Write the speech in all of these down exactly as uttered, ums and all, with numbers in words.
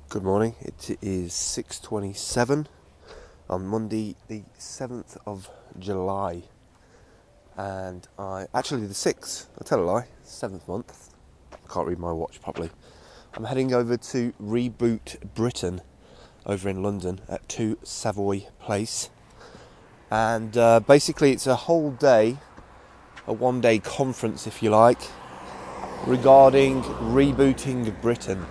Good morning. It is six twenty-seven on Monday, the seventh of July, and I actually the sixth. I tell a lie, seventh month. I can't read my watch properly. I'm heading over to Reboot Britain, over in London at two Savoy Place, and uh, basically it's a whole day, a one-day conference, if you like, regarding rebooting Britain.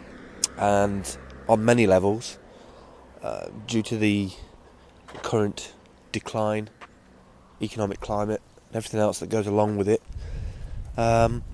And on many levels, uh, due to the current decline, economic climate, and everything else that goes along with it, um,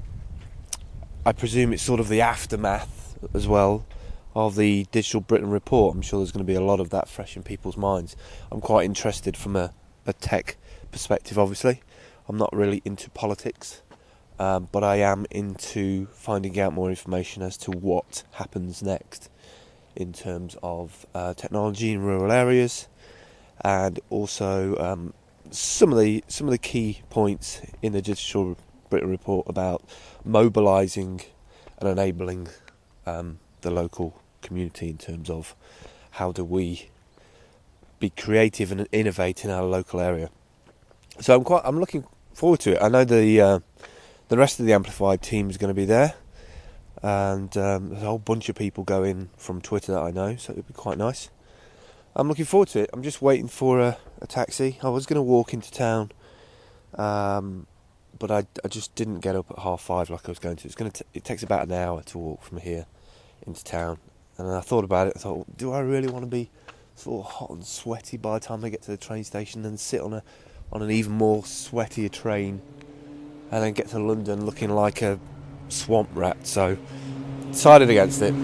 I presume it's sort of the aftermath as well of the Digital Britain report. I'm sure there's going to be a lot of that fresh in people's minds. I'm quite interested from a, a tech perspective, obviously. I'm not really into politics. Um, but I am into finding out more information as to what happens next in terms of uh, technology in rural areas, and also um, some of the some of the key points in the Digital Britain report about mobilising and enabling um, the local community in terms of how do we be creative and innovate in our local area. So I'm quite I'm looking forward to it. I know the uh, The rest of the Amplified team is going to be there, and um, there's a whole bunch of people going from Twitter that I know, so it'll be quite nice. I'm looking forward to it. I'm just waiting for a, a taxi. I was going to walk into town, um, but I, I just didn't get up at half five like I was going to. It's going to t- it takes about an hour to walk from here into town, and I thought about it. I thought, do I really want to be sort of hot and sweaty by the time I get to the train station, and sit on a on an even more sweatier train, and then get to London looking like a swamp rat? So, decided against it.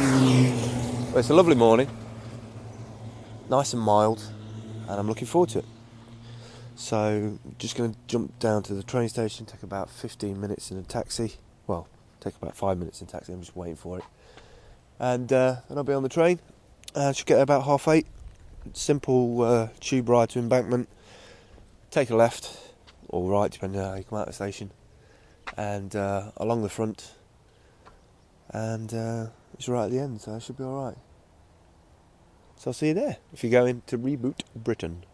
But it's a lovely morning, nice and mild, and I'm looking forward to it. So, just going to jump down to the train station, take about fifteen minutes in a taxi. Well, take about five minutes in a taxi, I'm just waiting for it. And uh, then I'll be on the train. I uh, should get about half eight. Simple uh, tube ride to Embankment. Take a left, or right, depending on how you come out of the station, and uh, along the front, and uh, it's right at the end, so I should be alright. So I'll see you there if you're going to Reboot Britain.